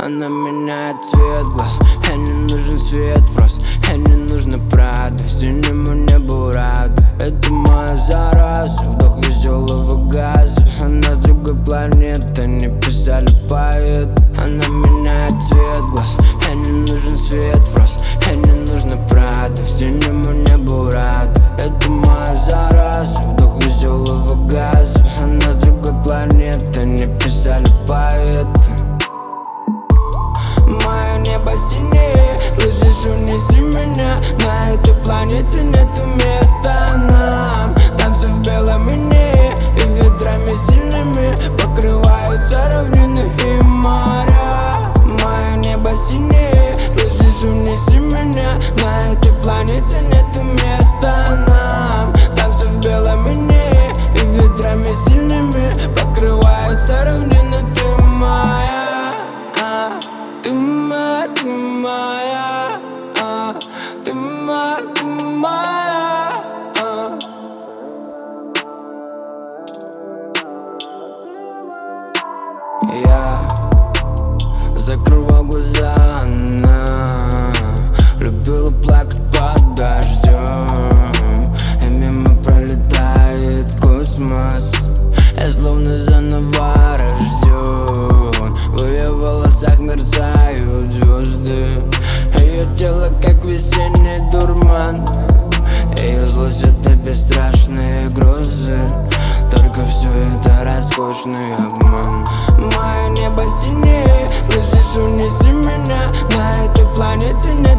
Она меняет цвет глаз. Ей не нужен свет фрост, ей не нужна правда, синему небу рада. Это моя зараза, вдох веселого газа. Она с другой планеты, не писали поэт. Она меняет цвет глаз. Ей не нужен свет фрост, ей не нужна правда, синему небу рада. Это моя зараза, вдох веселого газа. Она с другой планеты, не писали поэт. Мое небо синее, слышишь, унеси меня. На этой планете нету места нам. Там все в белом и не, и ветрами сильными покрываются равнины и моря. Мое небо синее, слышишь, унеси меня. На этой планете нету места нам. Там все в белом и не, и ветрами сильными покрываются равнины. Ты моя, ты моя, ты моя, ты моя. Я закрывал глаза, она любила плакать под дождем, и мимо пролетает космос. Я словно заново рожден. В ее волосах мерцают звезды. Ее тело как весенний дурман. Ее злость — это бесстрашные грозы. Только все это роскошный обман. Мое небо синее, слышишь, унеси меня. На этой планете нет